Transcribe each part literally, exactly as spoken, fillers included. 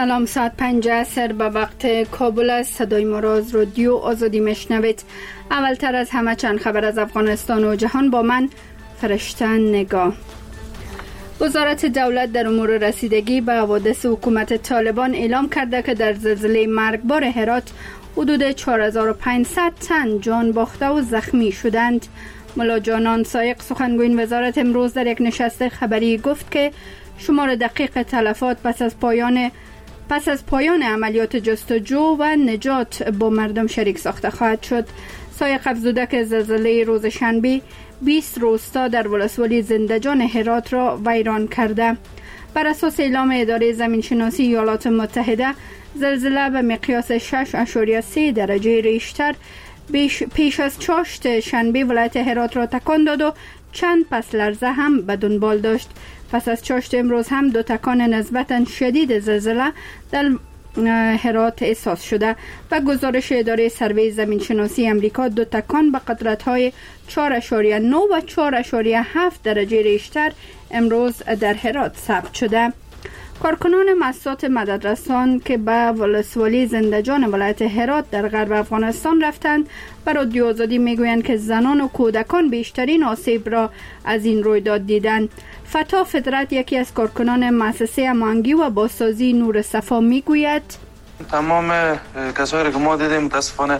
سلام، ساعت پنج عصر به وقت کابل است. صدای ما را از رادیو آزادی میشنوید. اولتر از همه چند خبر از افغانستان و جهان با من فرشته نگاه. وزارت دولت در امور رسیدگی به حوادث حکومت طالبان اعلام کرده که در زلزله مرگبار هرات حدود چهار هزار و پانصد تن جان باخته و زخمی شدند. ملا جانان سایق سخنگوی وزارت امروز در یک نشست خبری گفت که شمار دقیق تلفات پس از پایان پس از پایان عملیات جستجو و نجات با مردم شریک ساخته خواهد شد. سایق افزوده که زلزله روز شنبه بیست روستا در ولسوالی زندجان هرات را ویران کرده. بر اساس اعلام اداره زمینشناسی ایالات متحده، زلزله به مقیاس شش اشاریه سه درجه ریشتر پیش از چاشت شنبه ولایت هرات را تکان داد و چند پس لرزه هم به دنبال داشت. پس از چاشت امروز هم دو تکان نسبتاً شدید زلزله در هرات احساس شده و گزارش اداره سروی زمینشناسی امریکا دو تکان به قدرت‌های چهار اشاریه نه و چهار اشاریه هفت درجه ریشتر امروز در هرات ثبت شده. کارکنان مؤسسات مددرسان که به ولسوالی زندجان ولایت هرات در غرب افغانستان رفتند بر رادیو آزادی میگویند که زنان و کودکان بیشترین آسیب را از این رویداد دیدند. فتا فطرت یکی از کارکنان مؤسسه امانگی و بازسازی نور صفا میگوید تمام کسایی که ما دیدیم متاسفانه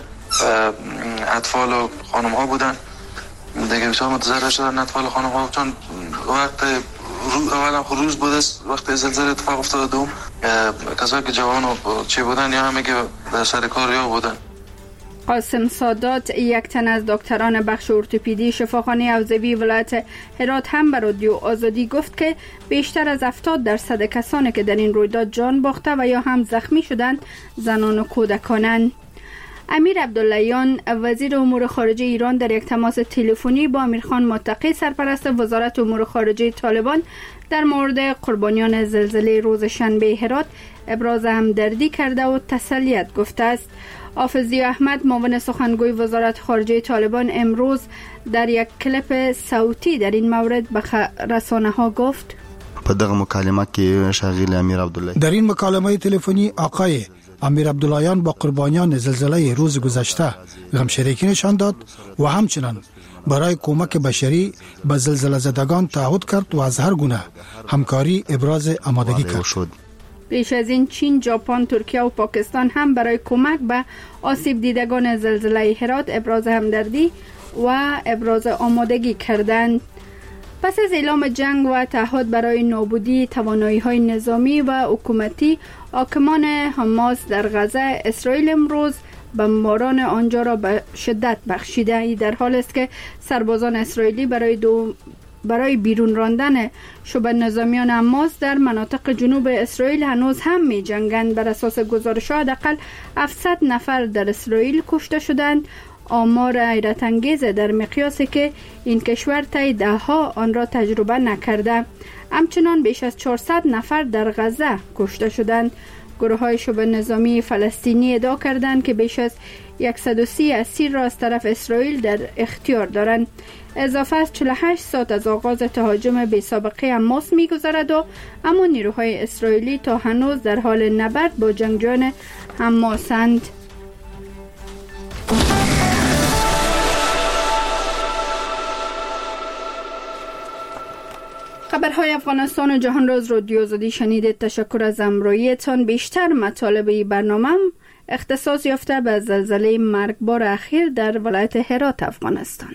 اطفال و خانم ها بودن. دیگه بسیار متضرر شدن اطفال و خانم ها، چون وقت اولا روز بوده وقت زلزله اتفاق افتاد. دوم کسایی که جوان و چی بودن یا همه که در سر کار یا بودن. قاسم سادات یک تن از دکتران بخش ارتوپدی شفاخانه حوزوی ولایت هرات هم به رادیو آزادی گفت که بیشتر از هفتاد درصد کسانی که در این رویداد جان باخته و یا هم زخمی شدند زنان و کودکانند. امیر عبداللهیان وزیر امور خارجه ایران در یک تماس تلفنی با امیرخان متقی سرپرست وزارت امور خارجه طالبان در مورد قربانیان زلزله روز شنبه هرات ابراز همدردی کرده و تسلیت گفته است. حافظی احمد معاون سخنگوی وزارت خارجه طالبان امروز در یک کلیپ صوتی در این مورد به رسانه ها گفت په دغه مکالمه کې شاغل امیر عبدالله در این مکالمه تلفنی آقای امیر عبداللهیان با قربانیان زلزله روز گذشته غمشریکی نشان داد و همچنین برای کمک بشری به زلزله زدگان تعهد کرد و از هر گونه همکاری ابراز آمادگی کرد. پیش از این چین، ژاپن، ترکیه و پاکستان هم برای کمک به آسیب دیدگان زلزله هرات ابراز همدردی و ابراز آمادگی کردند. پس از اعلام جنگ و تعهد برای نابودی توانایی‌های نظامی و حکومتی حاکمان حماس در غزه، اسرائیل امروز بمباران آنجا را به شدت بخشیده. این در حال است که سربازان اسرائیلی برای دو برای بیرون راندن شبه نظامیان حماس در مناطق جنوب اسرائیل هنوز هم می جنگند. بر اساس گزارش‌ها حداقل هفتصد نفر در اسرائیل کشته شدند. آمار حیرت انگیز در مقیاسی که این کشور طی دهها آن را تجربه نکرده. همچنان بیش از چهارصد نفر در غزه کشته شدند. گروه‌های شبه نظامی فلسطینی ادعا کردند که بیش از صد و سی اسیر را از طرف اسرائیل در اختیار دارند. اضافه از چهل و هشت ساعت از آغاز تهاجم بی سابقه حماس می‌گذرد و اما نیروهای اسرائیلی تا هنوز در حال نبرد با جنگجویان حماسند. خبرهای افغانستان و جهان را از رادیو آزادی شنیدید. تشکر از همراهیتان. بیشتر مطالب این برنامه اختصاص یافته به زلزله مرگبار اخیر در ولایت هرات افغانستان.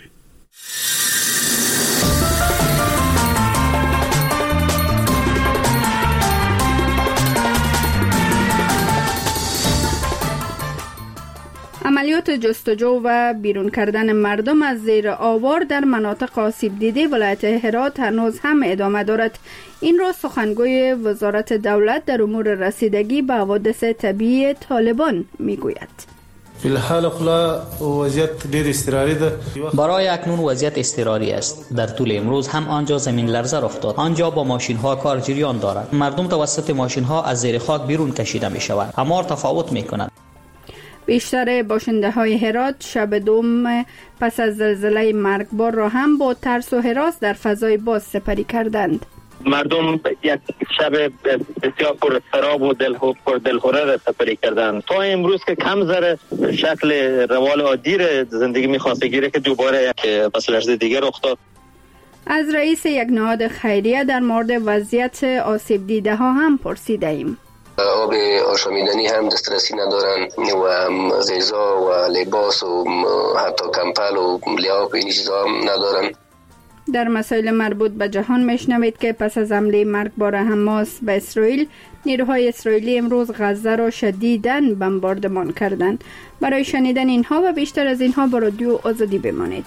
عملیات جستجو و بیرون کردن مردم از زیر آوار در مناطق آسیب دیده ولایت هرات هنوز هم ادامه دارد. این را سخنگوی وزارت دولت در امور رسیدگی به حوادث طبیعی طالبان میگوید. فی الحال خلا وضعیت دیر اضطراری ده. برای اکنون وضعیت اضطراری است. در طول امروز هم آنجا زمین لرزه رخ داد. آنجا با ماشین ها کار جریان دارد. مردم توسط ماشین ها از زیر خاک بیرون کشیده می شوند. همار تفاوت می کند. بیشتر باشنده های هرات شب دوم پس از زلزله مرگبار را هم با ترس و هراس در فضای باز سپری کردند. مردم یک شب بسیار پر اضطراب و دل پر دلخوره را سپری کردن. تا امروز که کم ذره شکل روال عادی را زندگی می‌خواسته گیره که دوباره یک پس لرزه دیگر رخ داد. از رئیس یک نهاد خیریه در مورد وضعیت آسیب دیده ها هم پرسیده ایم. آب آشامیدنی هم دسترسی ندارن و غذا و لباس و حتی کمپل و لحاف این چیزا هم ندارن. در مسائل مربوط به جهان میشنوید که پس از حمله مرگبار حماس به اسرائیل، نیروهای اسرائیلی امروز غزه را شدیداً بمباردمان کردند. برای شنیدن اینها و بیشتر از اینها با رادیو آزادی بمانید.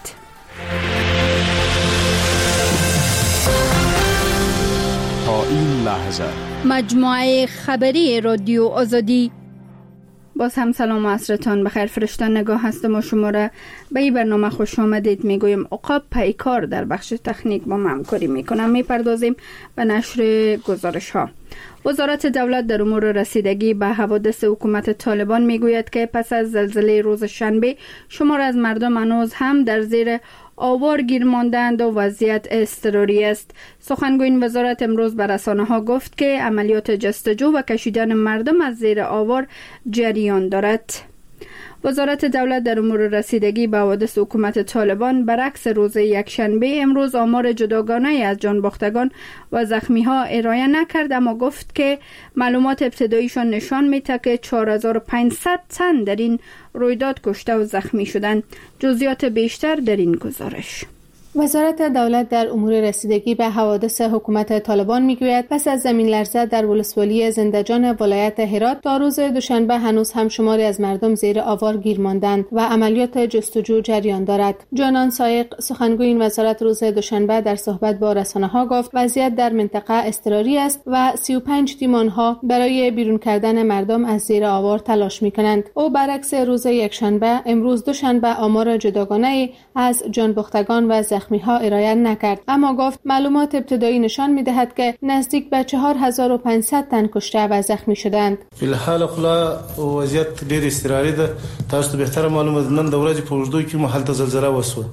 تا این لحظه مجموعه خبری رادیو آزادی. باز هم سلام و عصرتان بخیر. فرشتن نگاه هستم و شما را به این برنامه خوش آمدید میگویم. عقاب پیکار در بخش تکنیک با ما همکاری میکنم. میپردازیم به نشر گزارش ها. وزارت دولت در امور رسیدگی به حوادث حکومت طالبان میگوید که پس از زلزله روز شنبه شمار از مردم هنوز هم در زیر آوار گیر ماندند و وضعیت اضطراری است. سخنگوی این وزارت امروز به رسانه‌ها گفت که عملیات جستجو و کشیدن مردم از زیر آوار جریان دارد. وزارت دولت در امور رسیدگی به حوادث حکومت طالبان برعکس روز یکشنبه امروز آمار جداگانه از جانباختگان و زخمی‌ها ارائه نکرد، اما گفت که معلومات ابتداییشان نشان می‌دهد که چهار هزار و پانصد تن در این رویداد کشته و زخمی شدند. جزئیات بیشتر در این گزارش. وزارت دولت در امور رسیدگی به حوادث حکومت طالبان میگوید پس از زمین لرزه در ولسوالی زندجان ولایت هرات تا روز دوشنبه هنوز هم شماری از مردم زیر آوار گیر ماندند و عملیات جستجو جریان دارد. جانان سایق سخنگوی این وزارت روز دوشنبه در صحبت با رسانه‌ها گفت وضعیت در منطقه اضطراری است و سی و پنج تیم آنها برای بیرون کردن مردم از زیر آوار تلاش می‌کنند. او برعکس روز یکشنبه امروز دوشنبه آمار جداگانه از جانباختگان و زخمی‌ها ارائه نکرد، اما گفت معلومات ابتدایی نشان می‌دهد که نزدیک به چهار هزار و پانصد تن کشته و زخمی شدند. فی الحال خلا وضعیت ډېر اضطراري ده. تاسو ته بهتره معلومه ده نن د ورځې په اوږدو کې محل ته زلزله وسوه.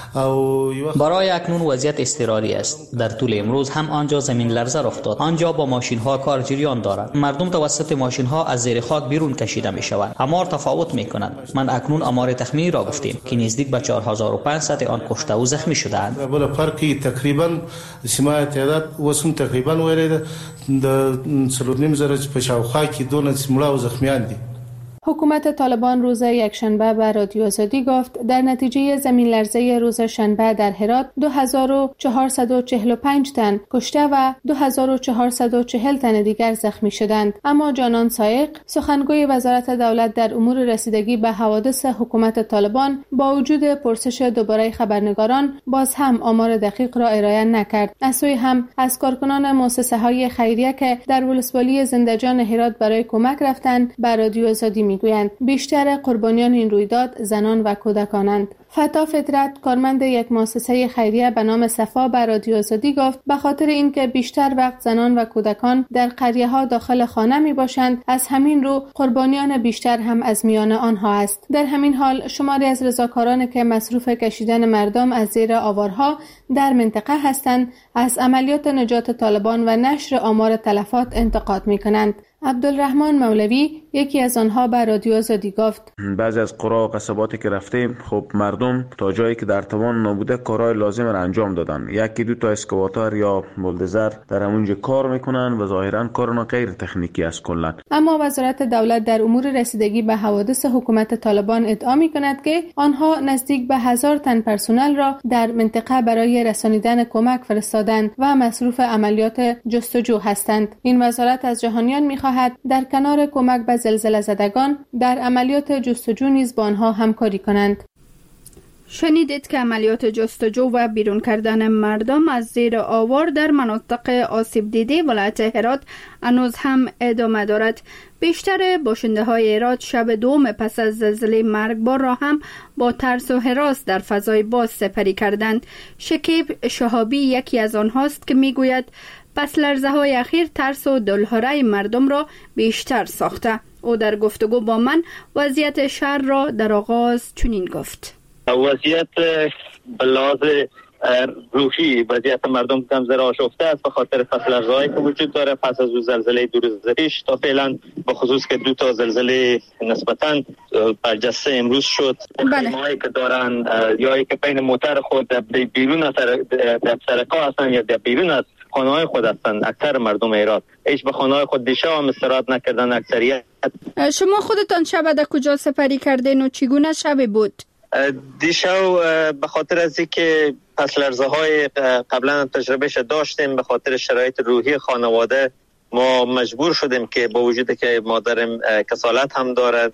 برای اکنون وضعیت اضطراری است. در طول امروز هم آنجا زمین لرزه رخ داد. آنجا با ماشین ها کار جریان دارد. مردم توسط ماشین ها از زیر خاک بیرون کشیده می شوند. آمار تفاوت می کنند. من اکنون آمار تخمینی را گفتیم که نزدیک به چهار هزار و پانصد آن کشته و زخمی شدند. بله فرقی تقریبا سیمای تعداد وسم تقریبا ویل د سلورنیم زره په شاوخوا کې دونه مړه او زخمیان دي. حکومت طالبان روز یکشنبه به رادیو آزادی گفت در نتیجه زمین لرزه روز شنبه در هرات دو هزار و چهارصد و چهل و پنج تن کشته و دو هزار و چهارصد و چهل تن دیگر زخمی شدند. اما جانان سایق سخنگوی وزارت دولت در امور رسیدگی به حوادث حکومت طالبان با وجود پرسش دوباره خبرنگاران باز هم آمار دقیق را ارائه نکرد. از سوی هم از کارکنان مؤسسه های خیریه که در ولسوالی زندجان هرات برای کمک رفتند به رادیو آزادی میگویند بیشتر قربانیان این رویداد زنان و کودکانند. فتا فطرت کارمند یک مؤسسه خیریه به نام صفا به رادیو آزادی گفت به خاطر اینکه بیشتر وقت زنان و کودکان در قریه ها داخل خانه می باشند، از همین رو قربانیان بیشتر هم از میان آنها است. در همین حال شماری از رضاکاران که مصروف کشیدن مردم از زیر آوارها در منطقه هستند از عملیات نجات طالبان و نشر آمار تلفات انتقاد می کنند. عبدالرحمن مولوی یکی از آنها به رادیو آزادی گفت بعضی از قرا و قصباتی که رفتیم خب مردم تا جایی که در توان نبوده کارهای لازم را انجام دادن. یکی دو تا اسکواتور یا بولدوزر در همونجا کار میکنن و ظاهرا کارنا غیر تکنیکی است کلا. اما وزارت دولت در امور رسیدگی به حوادث حکومت طالبان ادعا میکند که آنها نزدیک به هزار تن پرسنل را در منطقه برای رسانیدن کمک فرستادند و مصروف عملیات جستجو هستند. این وزارت از جهانیان میخواهد در کنار کمک به زلزله زدگان در عملیات جستجو نیز با آنها همکاری کنند. شنیدید که عملیات جستجو و بیرون کردن مردم از زیر آوار در مناطق آسیب دیده ولایت هرات هنوز هم ادامه دارد. بیشتر باشنده های هرات شب دوم پس از زلزله مرگبار را هم با ترس و هراس در فضای باز سپری کردند. شکیب شهابی یکی از آنهاست که میگوید پس لرزه های اخیر ترس و دلهره مردم را بیشتر ساخته. او در گفتگو با من وضعیت شهر را در آغاز چنین گفت: وضعیت بلاز روحی وضعیت مردم کم ذره آشفته است به خاطر فصل ارزایی که وجود داره پس از زلزله دو روز پیش. تا فعلا به خصوص که دو تا زلزله نسبتاً برجسته امروز شد. خیمه‌هایی که دارن یا که بین موتر خود در بیرون از در سرکا هستن یا در بیرون از خانه‌های خود هستن اکثر مردم هرات هیچ به خانه‌های خود دیشب هم استراحت نکردن اکثریت. شما خودتان شب در کجا سپری کردین و چگونه شب بود؟ دیشب به خاطر از اینکه پس لرزه های قبلا تجربهش داشتیم به خاطر شرایط روحی خانواده ما مجبور شدیم که با وجود که مادرم کسالت هم دارد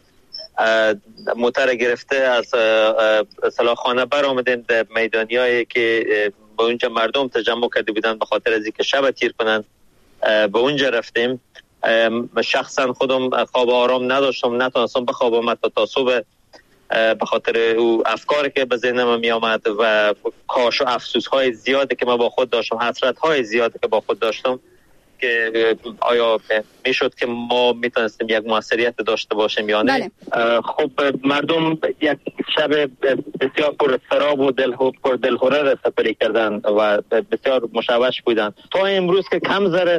موتر گرفته از اصلاح خانه بر آمدیم در میدانی هایی که به اونجا مردم تجمع کرده بودن به خاطر از اینکه شب تیر کنن به اونجا رفتیم. شخصا خودم خواب آرام نداشتم نتونستم بخوابم حتی تا صبح به خاطر او افکاری که به ذهنم می آمد و کاش و افسوس های زیادی که من با خود داشتم حسرت های زیادی که با خود داشتم که آیا میشد که ما میتونستیم یک موثریت داشته باشیم یا نه. خب مردم یک شب بسیار پر اضطراب و دل پر دلهره را سپری کردن و بسیار مشوش بودن تا امروز که کم ذره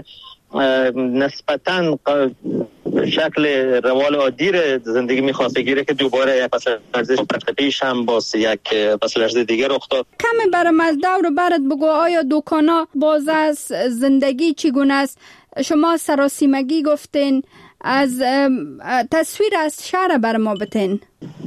نسبتاً شکل روال عادی زندگی میخواسته گیره که دوباره یک پس لرزش پیش هم باز یک پس لرزه دیگه رخ داد. کمی برام از دور برات بگو آیا دکانا باز است زندگی چگونه است؟ شما سراسیمگی گفتین از تصویر از شهر بر ما بتین.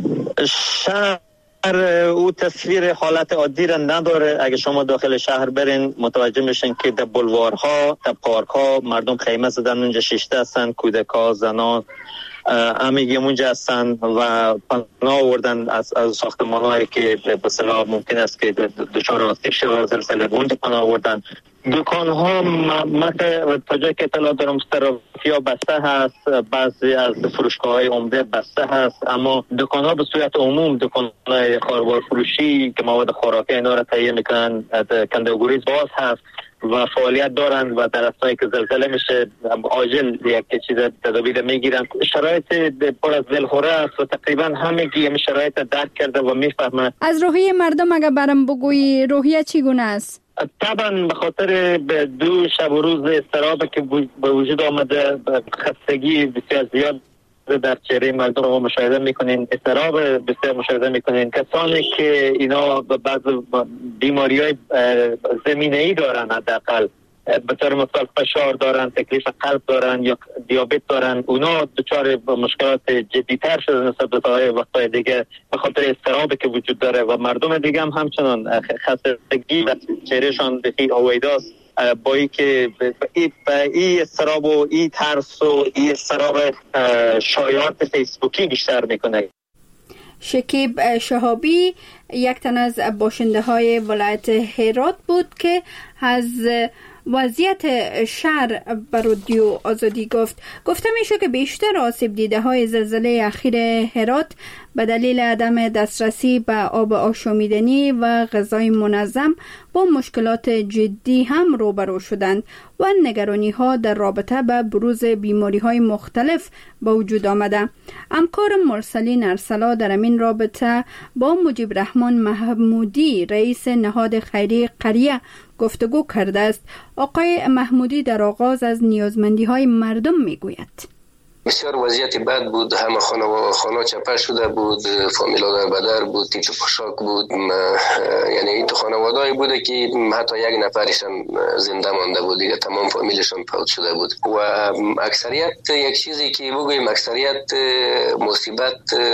شهر او تصویر حالت عادی را نداره. اگه شما داخل شهر برین متوجه میشین که در بلوارها در پارکها مردم خیمه زدن اونجا شیشته هستن کودکا زنان همگی اونجا هستن و پناه آوردن از, از ساختمان‌هایی که به اصطلاح ممکن است که دچار آسیب شود زلزله اونجا پناه آوردن. دکان‌ها ما تا جایی که اطلاع دارم صرافی‌ها بسته هست بعضی از فروشگاه‌های عمده بسته هست اما دکان‌ها به صورت عموم دکان‌های خاربار فروشی که مواد خوراکی اینا را تهیه میکنن کنده و گریز باز هست و فعالیت دارن و در اثنایی که زلزله میشه عاجل یک چیز تدابیر میگیرن. شرایط پر از دلهره است و تقریبا همگی این شرایط درک کرده و میفهمن. از روحیه مردم اگر برام بگویی روحیه چگونه است؟ طبعا به خاطر دو شب و روز اضطراب که به وجود آمده خستگی بسیار زیاد در چهره مردم رو مشاهده میکنین اضطراب بسیار مشاهده میکنین کسانی که اینا بعض بیماری های زمینه ای دارن حداقل به طور مثال فشار دارن تکلیف قلب دارن یا دیابت دارن اونا دچار مشکلات جدی‌تر شده نسبت به وقتهای دیگه به خاطر اضطرابی که وجود داره و مردم دیگه هم همچنان خستگی و چهرهشان بخی هویداست با ای که این اضطراب و این ترس و این اضطراب شایعات فیسبوکی بیشتر میکنه. شکیب شهابی یک تن از باشنده های ولایت هرات بود که از وضعیت شهر بر رادیو آزادی گفت. گفته میشه که بیشتر آسیب دیده های زلزله اخیر هرات به دلیل عدم دسترسی به آب آشامیدنی و غذای منظم با مشکلات جدی هم روبرو شدند و نگرانی ها در رابطه با بروز بیماری های مختلف با وجود آمده. همکار مرسلین ارسلا در این رابطه با مجیب رحمان محمودی رئیس نهاد خیری قریه گفتگو کرده است. آقای محمودی در آغاز از نیازمندی های مردم می گوید. بسیار وضعیت بد بود همه خانه و خانه چپه شده بود فامیلا در بدر بود تیچ و پشاک بود یعنی این تو خانواده‌ای بوده که حتی یک نفرش هم زنده مانده بود دیگه تمام فامیلشون فوت شده بود و اکثریت یک چیزی که بگویم اکثریت مصیبت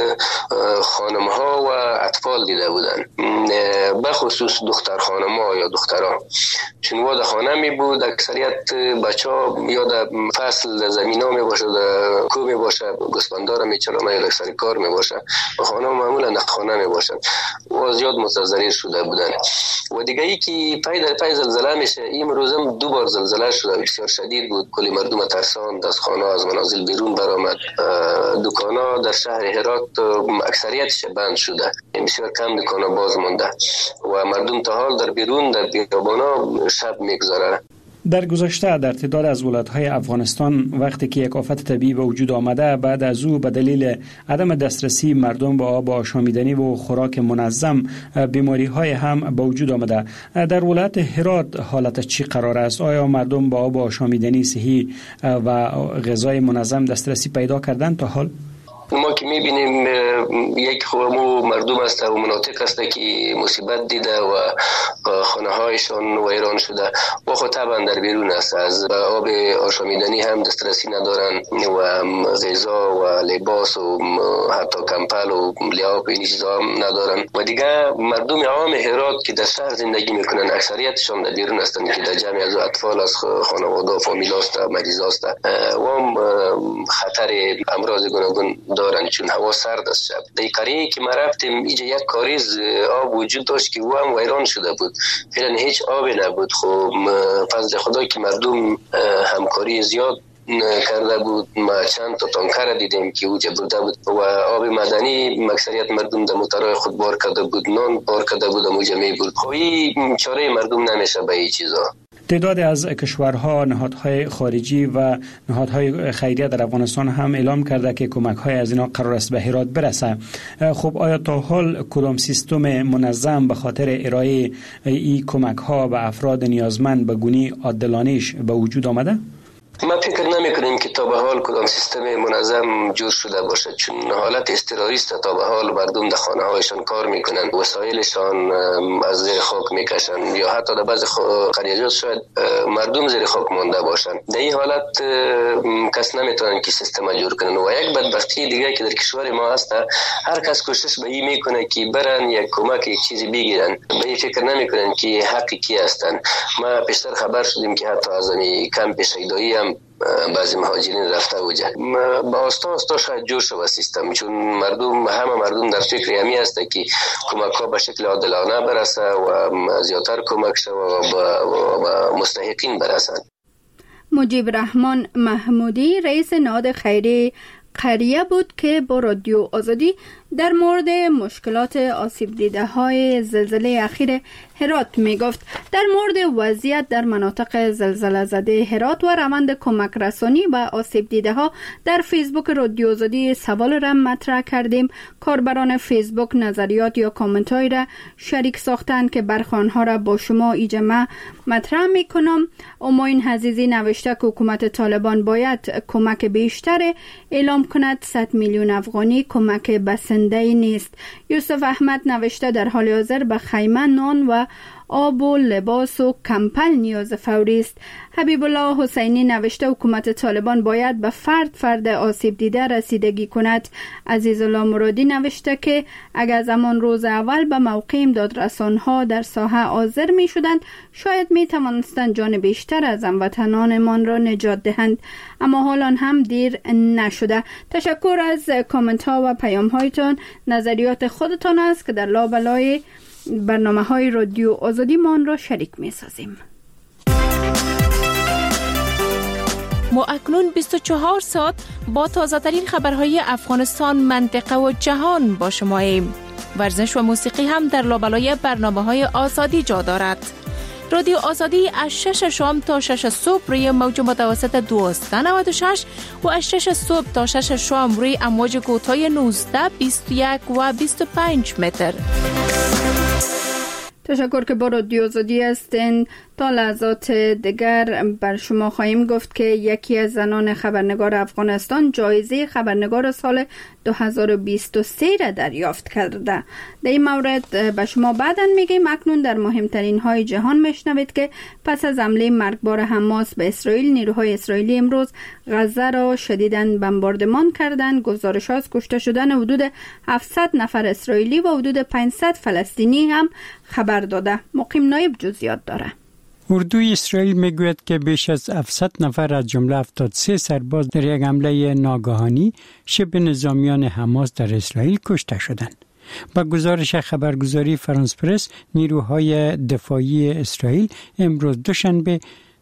خانم ها و اطفال دیده بودن بخصوص دختر خانم ها یا دخترها چون واد خانه می بود اکثریت بچه ها یا در فصل زمین ها می باشه کو می باشه گسپندار می چرا یا سر کار می باشه و خانه معمولا در خانه می باشن و زیاد متضرر شده بودن و دیگه ای که پای در پای زلزله میشه این روزم دو بار زلزله شده بسیار شدید بود کلی مردم ترسان از خانه از منازل بیرون برآمد دکانا در شهر هرات اکثریتش بند شده بسیار کم دکانا باز مونده و مردم تا حال در بیرون در بیابانا شب میگذاره. در گذشته در تعداد از ولایت‌های افغانستان وقتی که یک آفت طبیعی به وجود آمده، بعد از او به دلیل عدم دسترسی مردم به آب آشامیدنی و خوراک منظم، بیماری‌های هم به وجود آمده. در ولایت هرات حالت چی قرار است؟ آیا مردم به آب آشامیدنی صحی و غذای منظم دسترسی پیدا کردند تا حال؟ ما که میبینیم یک خوامو مردم است و مناطق است که مصیبت دیده و خانه هایشان ویران شده و خود طبعا در بیرون است، از آب آشامیدنی هم دسترسی ندارن و غذا و لباس و حتی کمپل و لیاپ این چیزا هم ندارن. و دیگه مردم عام هرات که در شهر زندگی میکنن اکثریتشان در بیرون هستند که در جمع از اطفال از خانواده و فامیل است و مریض است و هم خطر امراض گوناگون دارن چون هوا سرد است. شب در قریه که ما رفتیم اینجا یک کاریز آب وجود داشت که او هم ویران شده بود، فعلا هیچ آبی نبود. خب فضل خدا که مردم همکاری زیاد کرده بود، ما چند تا تانکر دیدیم که اوجا برده بود و آب مدنی اکثریت مردم در موترهای خود بار کرده بود، نان بار کرده بود اوجا می بود. خب این چاره مردم نمیشه به این چیزا. تعداد از کشورها، نهادهای خارجی و نهادهای خیریه در افغانستان هم اعلام کرده که کمک‌های از اینا قرار است به هرات برسه. خب آیا تا حال کدام سیستم منظم به خاطر ارائه این کمک‌ها به افراد نیازمند به گونه عادلانه‌اش به وجود آمده؟ ما فکر نمی کنیم که تا به حال کدام سیستم منظم جور شده باشد، چون حالت اضطراریست. تا به حال مردم در خانه هایشان کار میکنن، وسایلشان از زیر خاک میکشن یا حتی در بعض قریجات شاید مردم زیر خاک مانده باشن. در این حالت کس نمیتونن که سیستم جور کنن. و یک بدبختی دیگه که در کشور ما هست، هر کس کوشش به این میکنه که برن یک کمک یک چیزی بگیرن، به این فکر نمیکنن که حقی کی هستن. ما پیشتر خبر شدیم که حتی از این کمپ شهیدایی بعضی مهاجرین رفته وجه با آستا آستا شاید جور شده سیستم، چون مردم همه مردم در فکر همی هست که کمک ها به شکل عادلانه برسه و زیادتر کمک شد و به مستحقین برسن. مجیب رحمان محمودی رئیس نهاد خیری قریه بود که با رادیو آزادی در مورد مشکلات آسیب دیده های زلزله اخیر هرات می گفت. در مورد وضعیت در مناطق زلزله زده هرات و روند کمک رسانی به آسیب دیده ها در فیسبوک رادیو آزادی سوال را مطرح کردیم. کاربران فیسبوک نظریات یا کامنت های را شریک ساختند که برخی آنها را با شما ایجمع مطرح می کنم. اماین حزیزی نوشته که حکومت طالبان باید کمک بیشتر اعلام کند. صد میلیون افغانی کمک بسنده نیست. یوسف احمد نوشته در حال حاضر به خیمه، نان و آب و لباس و کمپل نیاز فوری است. حبیب الله حسینی نوشته حکومت طالبان باید به فرد فرد آسیب دیده رسیدگی کند. عزیز الله مرادی نوشته که اگر زمان روز اول به موقع امدادرسانها در ساحه حاضر می شدند شاید می توانستند جان بیشتر از هموطنانمان را نجات دهند، اما حالا هم دیر نشده. تشکر از کامنت ها و پیام هایتان. نظریات خودتان است که در لابلای برنامه های رادیو آزادی مان را شریک می سازیم. ما اکنون بیست و چهار ساعت با تازه ترین خبرهای افغانستان، منطقه و جهان با شما ایم. ورزش و موسیقی هم در لابلای برنامه های آزادی جا دارد. رادیو آزادی از شش شام تا شش صبح روی موج متوسط دویست و نود و شش و از شش صبح تا شش شام روی امواج کوتاه نوزده، بیست و یک و بیست و پنج متر. تشکر که با رادیو آزادی هستین. تا لحظات دیگر بر شما خواهیم گفت که یکی از زنان خبرنگار افغانستان جایزه خبرنگار سال دو هزار و بیست و سه را دریافت کرده. در این مورد به شما بعداً میگیم. اکنون در مهمترین های جهان میشنوید که پس از حمله مرگبار حماس به اسرائیل، نیروهای اسرائیلی امروز غزه را شدیداً بمباردمان کردند. گزارش از کشته شدن حدود هفتصد نفر اسرائیلی و حدود پانصد فلسطینی هم خبر داده. مقیم نایب جزئیات داره. اردوی اسرائیل میگوید که بیش از هفتصد نفر از جمله هفتاد و سه سرباز در یک حمله ناگهانی شبه نظامیان حماس در اسرائیل کشته شدند. با گزارش خبرگزاری فرانس پرس، نیروهای دفاعی اسرائیل امروز دوشنبه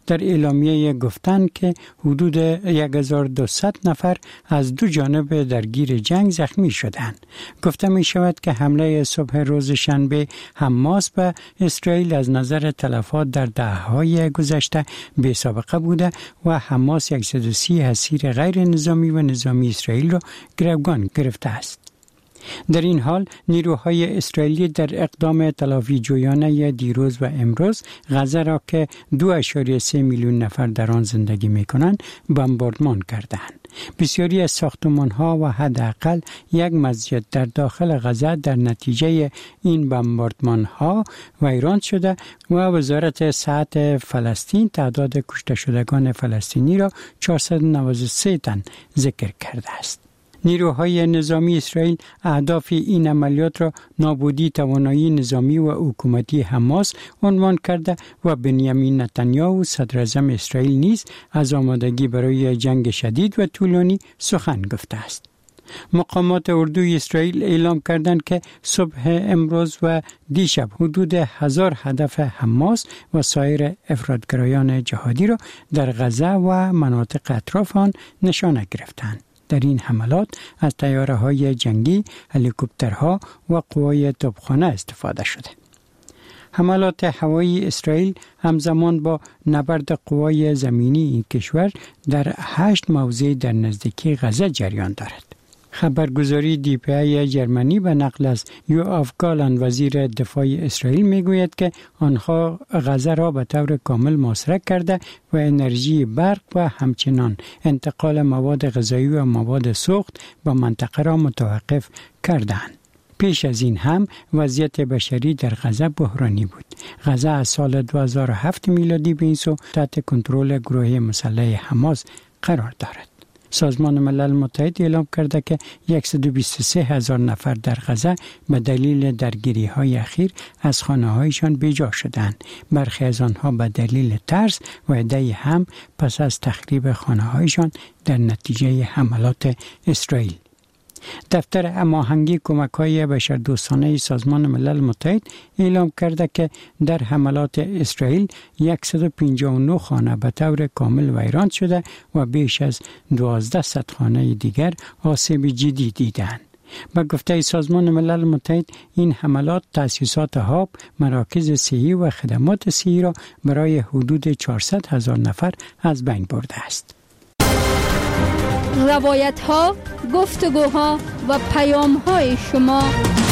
در اعلامیه گفتند که حدود هزار و دویست نفر از دو جانب درگیر جنگ زخمی شدند. گفته می شود که حمله صبح روز شنبه حماس به اسرائیل از نظر تلفات در دهه‌های گذشته بی سابقه بوده و حماس صد و سی اسیر غیر نظامی و نظامی اسرائیل را گروگان گرفته است. در این حال نیروهای اسرائیلی در اقدام تلافی جویانه دیروز و امروز غزه را که دو اشاریه سه میلیون نفر در آن زندگی می کنند بمباردمان کردند. بسیاری از ساختمان‌ها و حداقل یک مسجد در داخل غزه در نتیجه این بمباردمان‌ها ویران شده و وزارت صحت فلسطین تعداد کشته شدگان فلسطینی را چهارصد و نود و سه تن ذکر کرده است. نیروهای نظامی اسرائیل اهداف این عملیات را نابودی توانایی نظامی و حکومتی حماس عنوان کرده و بنیامین نتانیاهو صدر اعظم اسرائیل نیز از آمادگی برای جنگ شدید و طولانی سخن گفته است. مقامات اردوی اسرائیل اعلام کردند که صبح امروز و دیشب حدود هزار هدف حماس و سایر افراطگرایان جهادی را در غزه و مناطق اطراف آن نشانه گرفتند. در این حملات از طیاره‌های جنگی، هلیکوپترها و قوای توپخانه استفاده شده. حملات هوایی اسرائیل همزمان با نبرد قوای زمینی این کشور در هشت موضع در نزدیکی غزه جریان دارد. خبرگزاری دی پی ای جرمنی به نقل از یوآف گالند وزیر دفاع اسرائیل میگوید که آنها غزه را به طور کامل محاصره کرده و انرژی برق و همچنان انتقال مواد غذایی و مواد سوخت به منطقه را متوقف کردند. پیش از این هم وضعیت بشری در غزه بحرانی بود. غزه از سال دو هزار و هفت میلادی به این سو تحت کنترل گروه مسلح حماس قرار دارد. سازمان ملل متحد اعلام کرده که صد و بیست و سه هزار نفر در غزه به دلیل درگیری های اخیر از خانه هایشان بیجا شدند. برخی از آنها به دلیل ترس و عده‌ای هم پس از تخریب خانه هایشان در نتیجه حملات اسرائیل. دفتر هماهنگی کمک‌های بشردوستانه سازمان ملل متحد اعلام کرده که در حملات اسرائیل صد و پنجاه و نه خانه به طور کامل ویران شده و بیش از دوازده خانه دیگر آسیب جدی دیدند. به گفته سازمان ملل متحد این حملات تأسیسات آب، مراکز صحی و خدمات صحی را برای حدود چهارصد هزار نفر از بین برده است. روایت ها، گفتگوها و پیام های شما.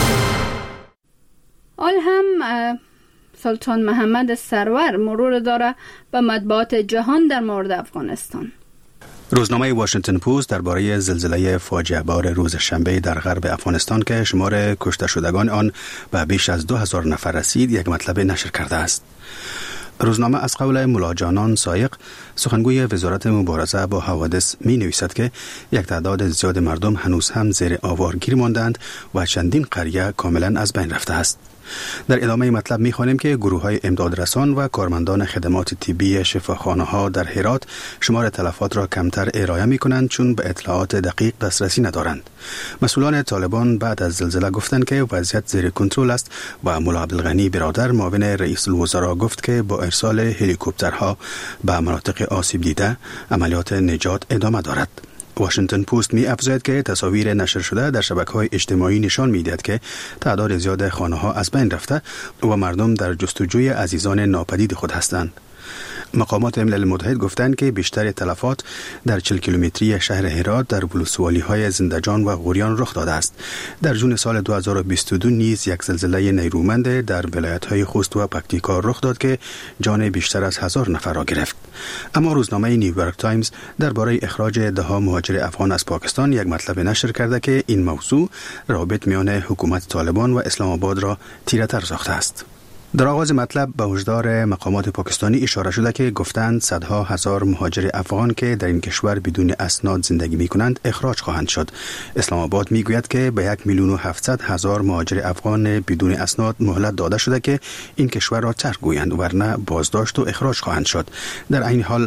آل هم سلطان محمد سرور مرور داره به مطبوعات جهان در مورد افغانستان. روزنامه واشنگتن پست درباره زلزله فاجعه بار روز شنبه در غرب افغانستان که شمار کشته شدگان آن به بیش از دو هزار نفر رسید یک مطلب نشر کرده است. روزنامه از قول ملا جانان سایق سخنگوی وزارت مبارزه با حوادث می نویسد که یک تعداد زیاد مردم هنوز هم زیر آوار گیر ماندند و چندین قریه کاملا از بین رفته است. در ادامه مطلب می خوانیم که گروه های امدادرسان و کارمندان خدمات طبی شفاخانه ها در هرات شمار تلفات را کمتر ارائه می کنند چون به اطلاعات دقیق دسترسی ندارند. مسئولان طالبان بعد از زلزله گفتند که وضعیت زیر کنترل است و مولا عبدالغنی برادر معاون رئیس الوزراء گفت که با ارسال هلیکوپترها به مناطق آسیب دیده عملیات نجات ادامه دارد. واشنگتن پست می افزاید که تصاویر نشر شده در شبکه‌های اجتماعی نشان می‌دهد که تعداد زیاد خانه‌ها از بین رفته و مردم در جستجوی عزیزان ناپدید خود هستند. مقامات ملل متحد گفتند که بیشتر تلفات در چهل کیلومتری شهر هرات در ولسوالی‌های زندجان و غوریان رخ داده است. در جون سال دو هزار و بیست و دو نیز یک زلزله نیرومند در ولایت‌های خوست و پکتیکا رخ داد که جان بیشتر از هزار نفر را گرفت. اما روزنامه نیویورک تایمز درباره اخراج ده‌ها مهاجر افغان از پاکستان یک مطلب نشر کرده که این موضوع رابط میان حکومت طالبان و اسلام آباد را تیره‌تر ساخته است. در آغاز مطلب به هشدار مقامات پاکستانی اشاره شده که گفتند صدها هزار مهاجر افغان که در این کشور بدون اسناد زندگی می کنند اخراج خواهند شد. اسلام آباد می گوید که به یک میلیون و هفتصد هزار مهاجر افغان بدون اسناد مهلت داده شده که این کشور را ترک گویند ورنه بازداشت و اخراج خواهند شد. در این حال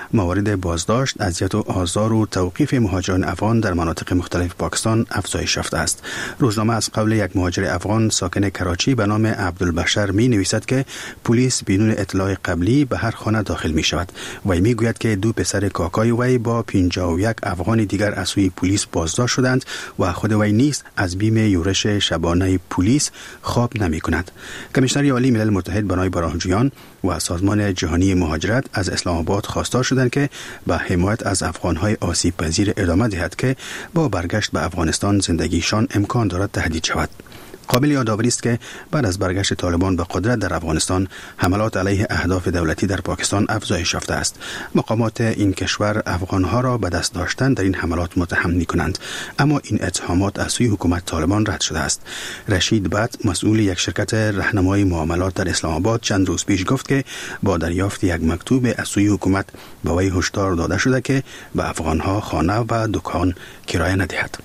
موارد بازداشت، اذیت و آزار و توقیف مهاجران افغان در مناطق مختلف پاکستان افزایش یافته است. روزنامه از قول یک مهاجر افغان ساکن کراچی به نام عبدالبشر می نویسد که پلیس بدون اطلاع قبلی به هر خانه داخل می شود و می گوید که دو پسر کاکای وی با پنجاه و یک افغان دیگر از سوی پلیس بازداشت شدند و خود وی نیز از بیم یورش شبانه پلیس خواب نمی کند. کمیشنر عالی ملل متحد برای پناهجویان و سازمان جهانی مهاجرت از اسلام آباد خواستار شدند که به حمایت از افغان‌های آسیب پذیر ادامه دهد که با برگشت به افغانستان زندگیشان امکان دارد تهدید شود. قابل یادآوری است که بعد از برگشت طالبان به قدرت در افغانستان حملات علیه اهداف دولتی در پاکستان افزایش یافته است. مقامات این کشور افغانها را به دست داشتن در این حملات متهم می‌کنند، اما این اتهامات از سوی حکومت طالبان رد شده است. رشید بت، مسئول یک شرکت راهنمای معاملات در اسلام آباد، چند روز پیش گفت که با دریافت یک مکتوب از سوی حکومت به وی هشدار داده شده که به افغانها خانه و دکان کرایه ندهد.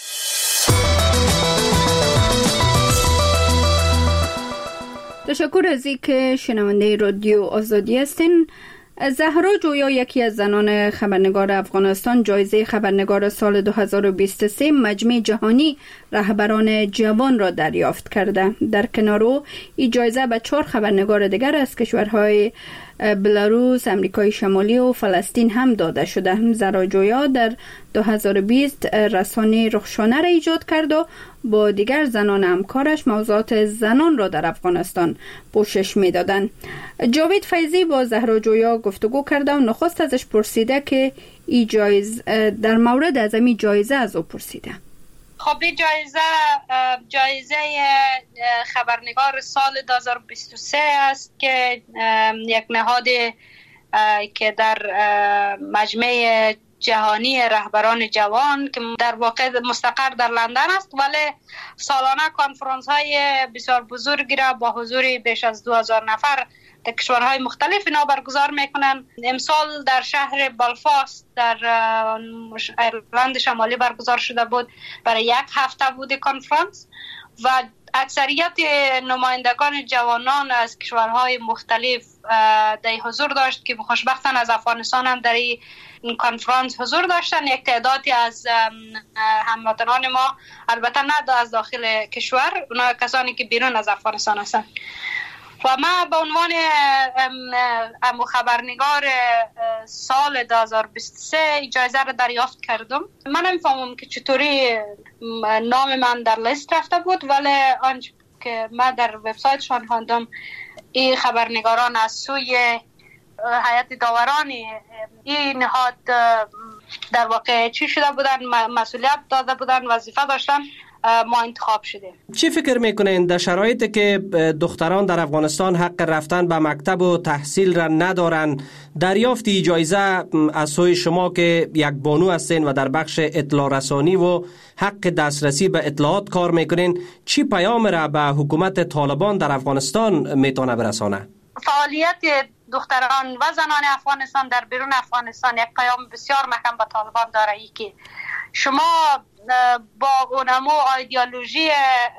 تشکر از اینکه شنونده رادیو آزادی هستین. زهرا جویا، یکی از زنان خبرنگار افغانستان، جایزه خبرنگار سال دو هزار و بیست و سه مجمع جهانی رهبران جوان را دریافت کرده. در کنار او این جایزه به چهار خبرنگار دیگر از کشورهای بلاروس، امریکای شمالی و فلسطین هم داده شده. زهرا جویا در دو هزار و بیست رسانه رخشانه را ایجاد کرد و با دیگر زنان همکارش موضوعات زنان را در افغانستان پوشش می‌دادند. جاوید فیضی با زهرا جویا گفتگو کرده و نخست ازش پرسیده که این جایزه در مورد از این جایزه از او پرسیده. خب این جایزه جایزه خبرنگار سال دو هزار و بیست و سه است که یک نهاد که در مجمع جهانی رهبران جوان که در واقع مستقر در لندن است، ولی سالانه کنفرانس های بسیار بزرگی را با حضور بیش از دو هزار نفر در کشورهای مختلف اینا برگزار میکنن. امسال در شهر بلفاست در ایرلند شمالی برگزار شده بود. برای یک هفته بود کنفرانس و اکثریت نمایندگان جوانان از کشورهای مختلف در حضور داشت که خوشبختانه از افغانستان هم در این کنفرانس حضور داشتن. یک تعدادی از هموطنان ما، البته نه از داخل کشور، اونا کسانی که بیرون از افغانستان هستند. و ما به عنوان امو خبرنگار سال دو هزار و بیست و سه جایزه را دریافت کردم. من نمیفهمم که چطوری نام من در لیست رفته بود، ولی آنچه که من در وبسایتشان خواندم این خبرنگاران از سوی هیئت داورانی این نهاد در واقع چی شده بودن، مسئولیت داده بودن، وظیفه داشتن، ما انتخاب شدیم. چی فکر میکنین در شرایطی که دختران در افغانستان حق رفتن به مکتب و تحصیل را ندارن، دریافت جایزه از سوی شما که یک بانو هستین و در بخش اطلاع رسانی و حق دسترسی به اطلاعات کار میکنین، چی پیام را به حکومت طالبان در افغانستان میتونه برسانه؟ فعالیت دختران و زنان افغانستان در بیرون افغانستان یک پیام بسیار محکم به طالبان داره، ای که شما با اونمو ایدئولوژی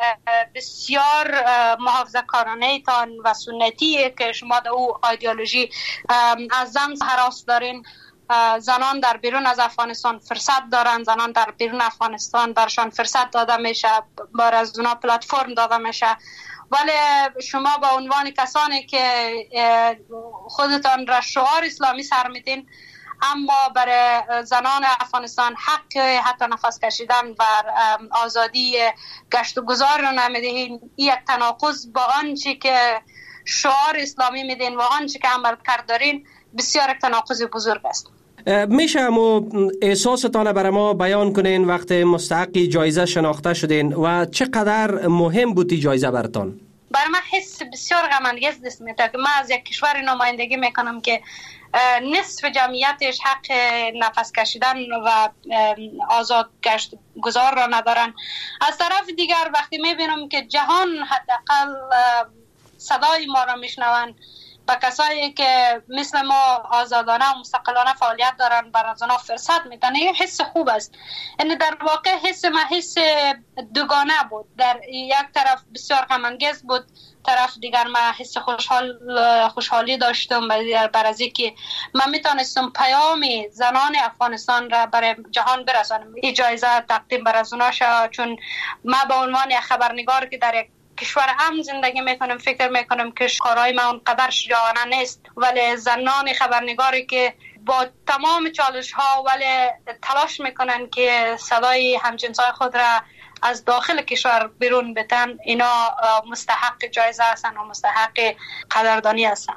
بسیار محافظه کارانه تان و سنتی که شما در او ایدئولوژی از زن هراس دارین، زنان در بیرون از افغانستان فرصت دارن، زنان در بیرون افغانستان برشان فرصت داده میشه، بر از اونا پلتفرم داده میشه، ولی شما با عنوان کسانی که خودتان را شعار اسلامی سر میدین، اما برای زنان افغانستان حق حتی نفس کشیدن و آزادی گشت و گذار رو نمیدهین. یک تناقض با آنچه که شعار اسلامی میدین و آنچه که عمل کرد دارین بسیار تناقض بزرگ است. میشه امو احساستان برای ما بیان کنین وقتی مستحقی جایزه شناخته شدین و چقدر مهم بودی جایزه براتون؟ برای من حس بسیار غم‌انگیز دست میده که من از یک کشور نمایندگی میکنم که نصف جمعیتش حق نفس کشیدن و آزاد گشت گذار را ندارن. از طرف دیگر وقتی میبینم که جهان حداقل صدای ما را میشنون، با کسایی که مثل ما آزادانه و مستقلانه فعالیت دارن بر از اونا فرصت میدن. این حس خوب است. یعنی در واقع حس ما حس دوگانه بود. در یک طرف بسیار غم انگیز بود، طرف دیگر ما حس خوشحال خوشحالی داشتم بر از اینکه من میتونستم پیام زنان افغانستان را برای جهان برسانم. این جایزه تقدیم بر از اونا شد، چون ما به عنوان یک خبرنگار که در یک کشور امن زندگی میکنم فکر میکنم که کارهای ما اونقدر شجاعانه نیست، ولی زنان خبرنگاری که با تمام چالش ها ولی تلاش میکنن که صدای همجنسای خود را از داخل کشور بیرون بتن، اینا مستحق جایزه هستن و مستحق قدردانی هستن.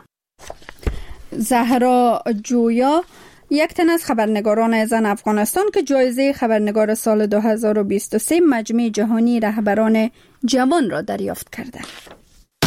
زهرا جویا یک تن از خبرنگاران زن افغانستان که جایزه خبرنگار سال دو هزار و بیست و سه مجمع جهانی رهبران جوان را دریافت کرده.